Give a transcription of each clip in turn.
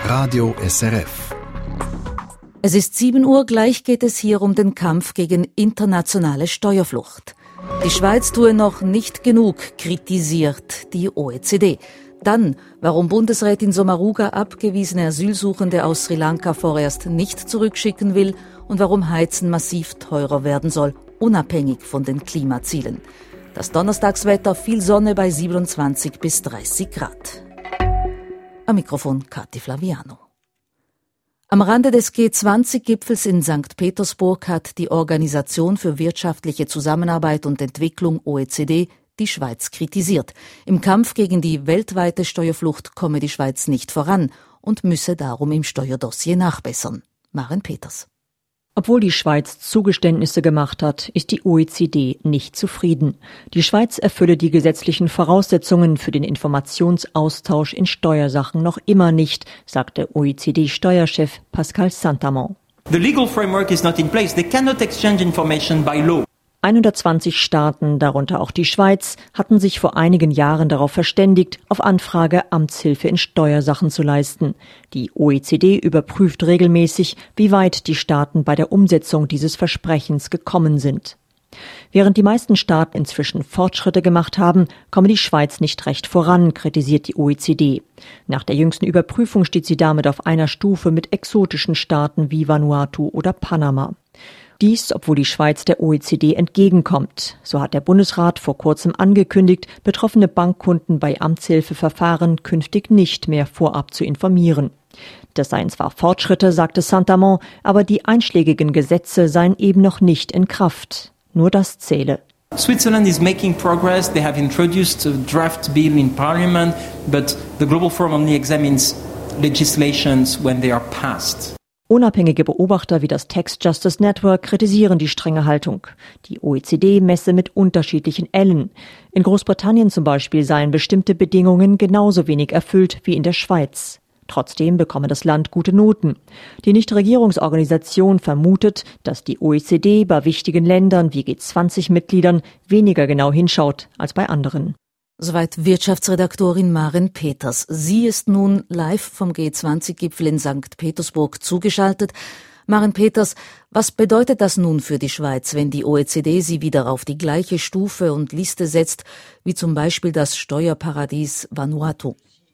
Radio SRF. Es ist 7 Uhr, gleich geht es hier um den Kampf gegen internationale Steuerflucht. Die Schweiz tue noch nicht genug, kritisiert die OECD. Dann, warum Bundesrätin Sommaruga abgewiesene Asylsuchende aus Sri Lanka vorerst nicht zurückschicken will und warum Heizen massiv teurer werden soll, unabhängig von den Klimazielen. Das Donnerstagswetter, viel Sonne bei 27 bis 30 Grad. Am Mikrofon Kathi Flaviano. Am Rande des G20-Gipfels in St. Petersburg hat die Organisation für wirtschaftliche Zusammenarbeit und Entwicklung OECD die Schweiz kritisiert. Im Kampf gegen die weltweite Steuerflucht komme die Schweiz nicht voran und müsse darum im Steuerdossier nachbessern. Maren Peters. Obwohl die Schweiz Zugeständnisse gemacht hat, ist die OECD nicht zufrieden. Die Schweiz erfülle die gesetzlichen Voraussetzungen für den Informationsaustausch in Steuersachen noch immer nicht, sagte OECD-Steuerchef Pascal Saint-Amand. The legal framework is not in place. They cannot exchange information by law. 120 Staaten, darunter auch die Schweiz, hatten sich vor einigen Jahren darauf verständigt, auf Anfrage Amtshilfe in Steuersachen zu leisten. Die OECD überprüft regelmäßig, wie weit die Staaten bei der Umsetzung dieses Versprechens gekommen sind. Während die meisten Staaten inzwischen Fortschritte gemacht haben, komme die Schweiz nicht recht voran, kritisiert die OECD. Nach der jüngsten Überprüfung steht sie damit auf einer Stufe mit exotischen Staaten wie Vanuatu oder Panama. Dies, obwohl die Schweiz der OECD entgegenkommt. So hat der Bundesrat vor kurzem angekündigt, betroffene Bankkunden bei Amtshilfeverfahren künftig nicht mehr vorab zu informieren. Das seien zwar Fortschritte, sagte Saint-Amand, aber die einschlägigen Gesetze seien eben noch nicht in Kraft. Nur das zähle. Switzerland is making progress. They have introduced a draft bill in parliament, but the Global Forum only examines legislations when they are passed. Unabhängige Beobachter wie das Tax Justice Network kritisieren die strenge Haltung. Die OECD messe mit unterschiedlichen Ellen. In Großbritannien zum Beispiel seien bestimmte Bedingungen genauso wenig erfüllt wie in der Schweiz. Trotzdem bekomme das Land gute Noten. Die Nichtregierungsorganisation vermutet, dass die OECD bei wichtigen Ländern wie G20-Mitgliedern weniger genau hinschaut als bei anderen. Soweit Wirtschaftsredaktorin Maren Peters. Sie ist nun live vom G20-Gipfel in St. Petersburg zugeschaltet. Maren Peters, was bedeutet das nun für die Schweiz, wenn die OECD sie wieder auf die gleiche Stufe und Liste setzt, wie zum Beispiel das Steuerparadies Vanuatu?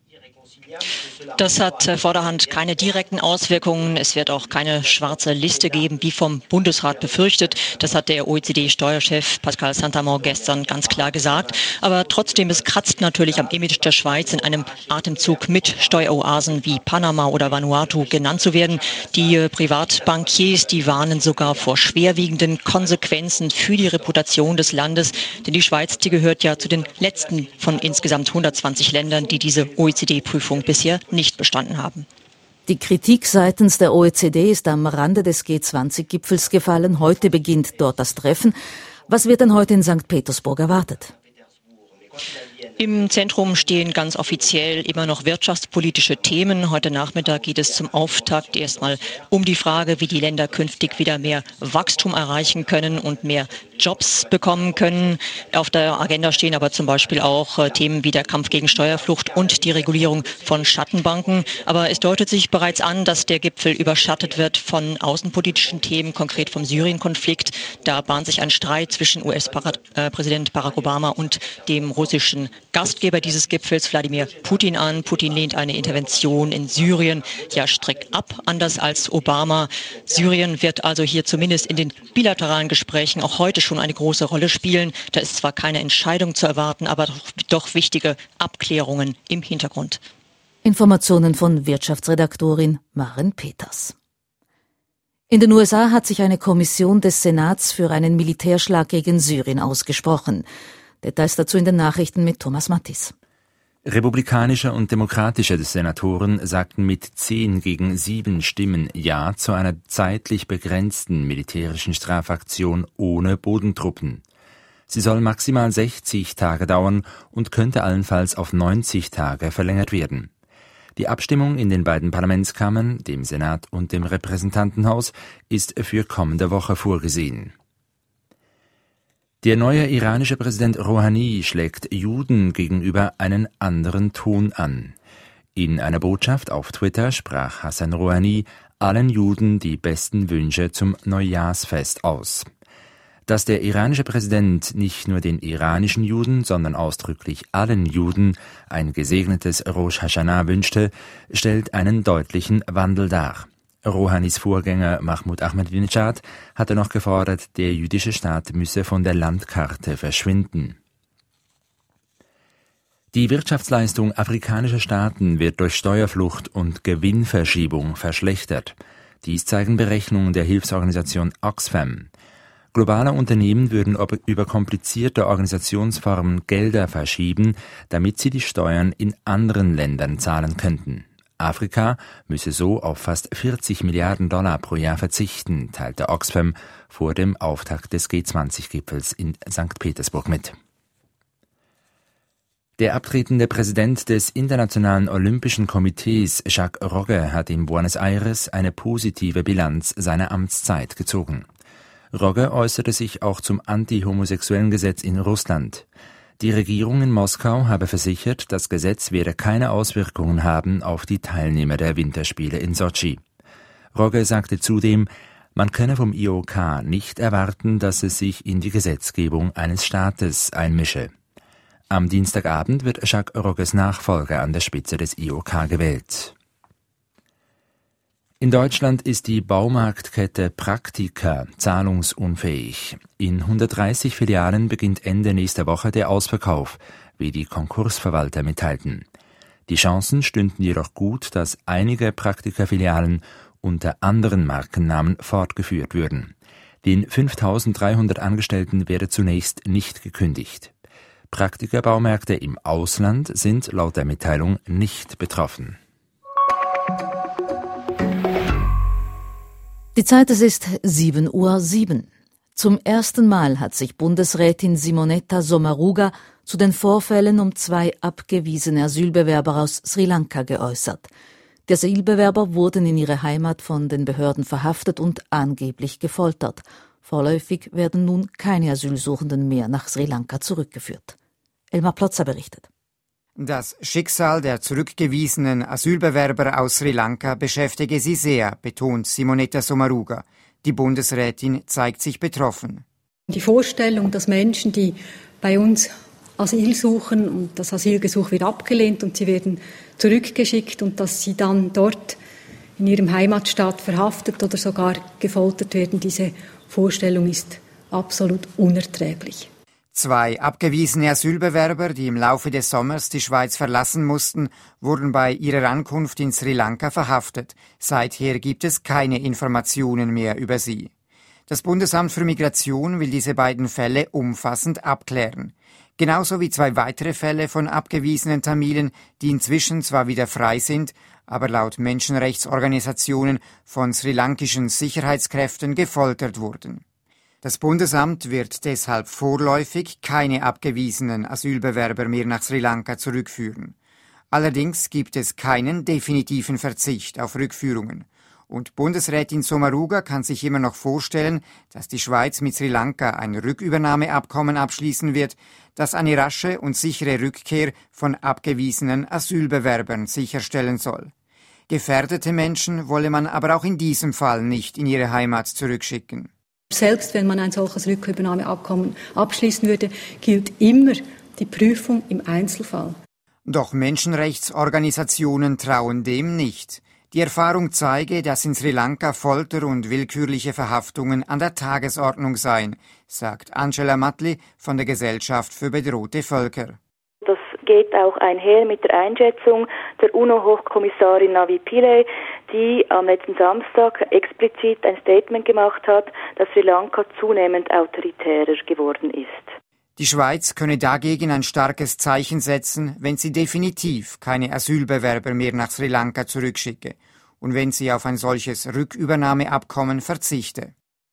Das hat vorderhand keine direkten Auswirkungen. Es wird auch keine schwarze Liste geben, wie vom Bundesrat befürchtet. Das hat der OECD-Steuerchef Pascal Saint-Amand gestern ganz klar gesagt. Aber trotzdem, es kratzt natürlich am Image der Schweiz, in einem Atemzug mit Steueroasen wie Panama oder Vanuatu genannt zu werden. Die Privatbankiers, die warnen sogar vor schwerwiegenden Konsequenzen für die Reputation des Landes. Denn die Schweiz, die gehört ja zu den letzten von insgesamt 120 Ländern, die diese OECD-Prüfung bisher nicht bestanden haben. Die Kritik seitens der OECD ist am Rande des G20-Gipfels gefallen. Heute beginnt dort das Treffen. Was wird denn heute in St. Petersburg erwartet? Im Zentrum stehen ganz offiziell immer noch wirtschaftspolitische Themen. Heute Nachmittag geht es zum Auftakt erstmal um die Frage, wie die Länder künftig wieder mehr Wachstum erreichen können und mehr Jobs bekommen können. Auf der Agenda stehen aber zum Beispiel auch Themen wie der Kampf gegen Steuerflucht und die Regulierung von Schattenbanken. Aber es deutet sich bereits an, dass der Gipfel überschattet wird von außenpolitischen Themen, konkret vom Syrien-Konflikt. Da bahnt sich ein Streit zwischen US-Präsident Barack Obama und dem russischen Gastgeber dieses Gipfels, Wladimir Putin, an. Putin lehnt eine Intervention in Syrien ja strikt ab, anders als Obama. Syrien wird also hier zumindest in den bilateralen Gesprächen auch heute schon eine große Rolle spielen. Da ist zwar keine Entscheidung zu erwarten, aber doch wichtige Abklärungen im Hintergrund. Informationen von Wirtschaftsredaktorin Maren Peters. In den USA hat sich eine Kommission des Senats für einen Militärschlag gegen Syrien ausgesprochen. Details dazu in den Nachrichten mit Thomas Mattis. Republikanische und demokratische Senatoren sagten mit 10-7 Stimmen Ja zu einer zeitlich begrenzten militärischen Strafaktion ohne Bodentruppen. Sie soll maximal 60 Tage dauern und könnte allenfalls auf 90 Tage verlängert werden. Die Abstimmung in den beiden Parlamentskammern, dem Senat und dem Repräsentantenhaus, ist für kommende Woche vorgesehen. Der neue iranische Präsident Rouhani schlägt Juden gegenüber einen anderen Ton an. In einer Botschaft auf Twitter sprach Hassan Rouhani allen Juden die besten Wünsche zum Neujahrsfest aus. Dass der iranische Präsident nicht nur den iranischen Juden, sondern ausdrücklich allen Juden ein gesegnetes Rosh Hashanah wünschte, stellt einen deutlichen Wandel dar. Rouhanis Vorgänger Mahmoud Ahmadinejad hatte noch gefordert, der jüdische Staat müsse von der Landkarte verschwinden. Die Wirtschaftsleistung afrikanischer Staaten wird durch Steuerflucht und Gewinnverschiebung verschlechtert. Dies zeigen Berechnungen der Hilfsorganisation Oxfam. Globale Unternehmen würden über komplizierte Organisationsformen Gelder verschieben, damit sie die Steuern in anderen Ländern zahlen könnten. Afrika müsse so auf fast 40 Milliarden Dollar pro Jahr verzichten, teilte Oxfam vor dem Auftakt des G20-Gipfels in St. Petersburg mit. Der abtretende Präsident des Internationalen Olympischen Komitees, Jacques Rogge, hat in Buenos Aires eine positive Bilanz seiner Amtszeit gezogen. Rogge äußerte sich auch zum anti-homosexuellen Gesetz in Russland. Die Regierung in Moskau habe versichert, das Gesetz werde keine Auswirkungen haben auf die Teilnehmer der Winterspiele in Sotschi. Rogge sagte zudem, man könne vom IOK nicht erwarten, dass es sich in die Gesetzgebung eines Staates einmische. Am Dienstagabend wird Jacques Rogges Nachfolger an der Spitze des IOK gewählt. In Deutschland ist die Baumarktkette Praktika zahlungsunfähig. In 130 Filialen beginnt Ende nächster Woche der Ausverkauf, wie die Konkursverwalter mitteilten. Die Chancen stünden jedoch gut, dass einige Praktika-Filialen unter anderen Markennamen fortgeführt würden. Den 5.300 Angestellten werde zunächst nicht gekündigt. Praktika-Baumärkte im Ausland sind laut der Mitteilung nicht betroffen. Die Zeit, es ist 7:07 Uhr. Zum ersten Mal hat sich Bundesrätin Simonetta Sommaruga zu den Vorfällen um 2 abgewiesene Asylbewerber aus Sri Lanka geäußert. Die Asylbewerber wurden in ihre Heimat von den Behörden verhaftet und angeblich gefoltert. Vorläufig werden nun keine Asylsuchenden mehr nach Sri Lanka zurückgeführt. Elmar Plotzer berichtet. Das Schicksal der zurückgewiesenen Asylbewerber aus Sri Lanka beschäftige sie sehr, betont Simonetta Sommaruga. Die Bundesrätin zeigt sich betroffen. Die Vorstellung, dass Menschen, die bei uns Asyl suchen und das Asylgesuch wird abgelehnt und sie werden zurückgeschickt und dass sie dann dort in ihrem Heimatstaat verhaftet oder sogar gefoltert werden, diese Vorstellung ist absolut unerträglich. 2 abgewiesene Asylbewerber, die im Laufe des Sommers die Schweiz verlassen mussten, wurden bei ihrer Ankunft in Sri Lanka verhaftet. Seither gibt es keine Informationen mehr über sie. Das Bundesamt für Migration will diese beiden Fälle umfassend abklären. Genauso wie 2 weitere Fälle von abgewiesenen Tamilen, die inzwischen zwar wieder frei sind, aber laut Menschenrechtsorganisationen von sri-lankischen Sicherheitskräften gefoltert wurden. Das Bundesamt wird deshalb vorläufig keine abgewiesenen Asylbewerber mehr nach Sri Lanka zurückführen. Allerdings gibt es keinen definitiven Verzicht auf Rückführungen. Und Bundesrätin Sommaruga kann sich immer noch vorstellen, dass die Schweiz mit Sri Lanka ein Rückübernahmeabkommen abschließen wird, das eine rasche und sichere Rückkehr von abgewiesenen Asylbewerbern sicherstellen soll. Gefährdete Menschen wolle man aber auch in diesem Fall nicht in ihre Heimat zurückschicken. Selbst wenn man ein solches Rückübernahmeabkommen abschließen würde, gilt immer die Prüfung im Einzelfall. Doch Menschenrechtsorganisationen trauen dem nicht. Die Erfahrung zeige, dass in Sri Lanka Folter und willkürliche Verhaftungen an der Tagesordnung seien, sagt Angela Matli von der Gesellschaft für bedrohte Völker. Das geht auch einher mit der Einschätzung der UNO-Hochkommissarin Navi Pillay, die am letzten Samstag explizit ein Statement gemacht hat, dass Sri Lanka zunehmend autoritärer geworden ist. Die Schweiz könne dagegen ein starkes Zeichen setzen, wenn sie definitiv keine Asylbewerber mehr nach Sri Lanka zurückschicke und wenn sie auf ein solches Rückübernahmeabkommen verzichte.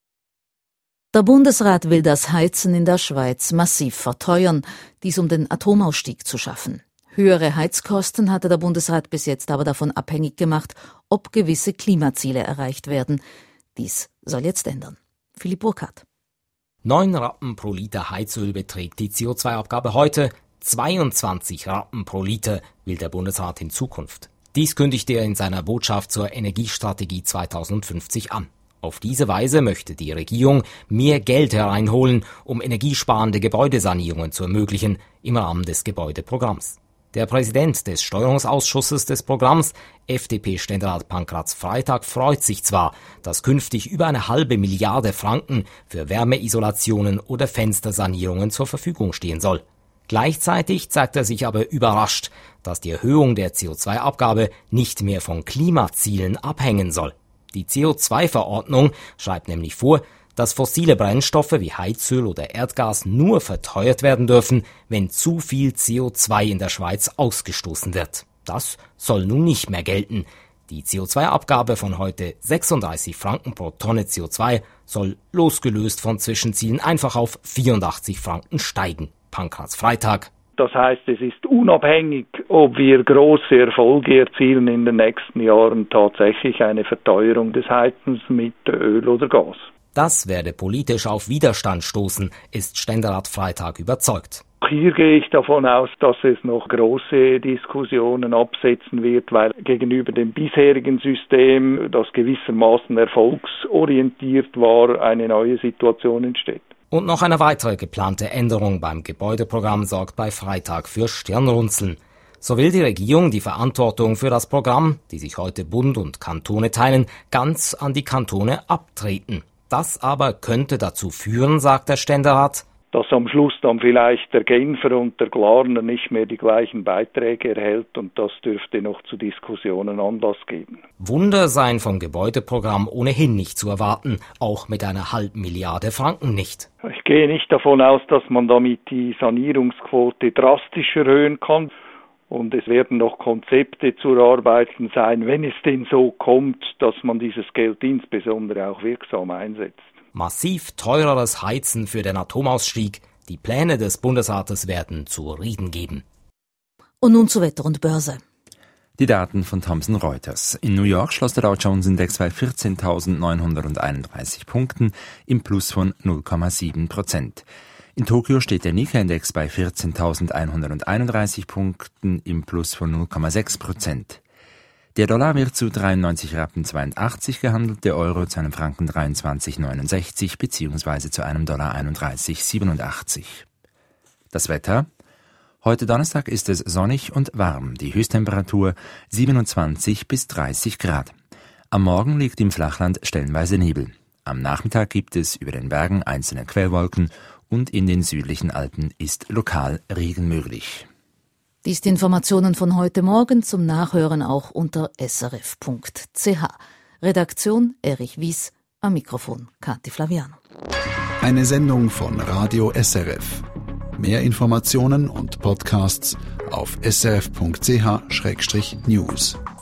Der Bundesrat will das Heizen in der Schweiz massiv verteuern, dies um den Atomausstieg zu schaffen. Höhere Heizkosten hatte der Bundesrat bis jetzt aber davon abhängig gemacht, ob gewisse Klimaziele erreicht werden. Dies soll jetzt ändern. Philipp Burkhardt. 9 Rappen pro Liter Heizöl beträgt die CO2-Abgabe heute. 22 Rappen pro Liter will der Bundesrat in Zukunft. Dies kündigte er in seiner Botschaft zur Energiestrategie 2050 an. Auf diese Weise möchte die Regierung mehr Geld hereinholen, um energiesparende Gebäudesanierungen zu ermöglichen im Rahmen des Gebäudeprogramms. Der Präsident des Steuerungsausschusses des Programms, FDP-Ständerat Pankraz Freytag, freut sich zwar, dass künftig über 1,5 Milliarde Franken für Wärmeisolationen oder Fenstersanierungen zur Verfügung stehen soll. Gleichzeitig zeigt er sich aber überrascht, dass die Erhöhung der CO2-Abgabe nicht mehr von Klimazielen abhängen soll. Die CO2-Verordnung schreibt nämlich vor, dass fossile Brennstoffe wie Heizöl oder Erdgas nur verteuert werden dürfen, wenn zu viel CO2 in der Schweiz ausgestoßen wird. Das soll nun nicht mehr gelten. Die CO2-Abgabe von heute 36 Franken pro Tonne CO2 soll losgelöst von Zwischenzielen einfach auf 84 Franken steigen. Pankraz Freytag. Das heißt, es ist unabhängig, ob wir große Erfolge erzielen in den nächsten Jahren, tatsächlich eine Verteuerung des Heizens mit Öl oder Gas. Das werde politisch auf Widerstand stoßen, ist Ständerat Freytag überzeugt. Hier gehe ich davon aus, dass es noch große Diskussionen absetzen wird, weil gegenüber dem bisherigen System, das gewissermaßen erfolgsorientiert war, eine neue Situation entsteht. Und noch eine weitere geplante Änderung beim Gebäudeprogramm sorgt bei Freytag für Stirnrunzeln. So will die Regierung die Verantwortung für das Programm, die sich heute Bund und Kantone teilen, ganz an die Kantone abtreten. Das aber könnte dazu führen, sagt der Ständerat, dass am Schluss dann vielleicht der Genfer und der Glarner nicht mehr die gleichen Beiträge erhält, und das dürfte noch zu Diskussionen Anlass geben. Wunder seien vom Gebäudeprogramm ohnehin nicht zu erwarten, auch mit 1,5 Milliarde Franken nicht. Ich gehe nicht davon aus, dass man damit die Sanierungsquote drastisch erhöhen kann. Und es werden noch Konzepte zu erarbeiten sein, wenn es denn so kommt, dass man dieses Geld insbesondere auch wirksam einsetzt. Massiv teureres Heizen für den Atomausstieg. Die Pläne des Bundesrates werden zu reden geben. Und nun zu Wetter und Börse. Die Daten von Thomson Reuters. In New York schloss der Dow Jones Index bei 14.931 Punkten im Plus von 0,7%. In Tokio steht der Nikkei-Index bei 14.131 Punkten im Plus von 0,6%. Der Dollar wird zu 93,82 Rappen gehandelt, der Euro zu einem Franken 23,69 bzw. zu einem Dollar 31,87. Das Wetter. Heute Donnerstag ist es sonnig und warm, die Höchsttemperatur 27 bis 30 Grad. Am Morgen liegt im Flachland stellenweise Nebel. Am Nachmittag gibt es über den Bergen einzelne Quellwolken und in den südlichen Alpen ist lokal Regen möglich. Dies die Informationen von heute Morgen, zum Nachhören auch unter srf.ch. Redaktion Erich Wies, am Mikrofon Kathi Flaviano. Eine Sendung von Radio SRF. Mehr Informationen und Podcasts auf srf.ch/news.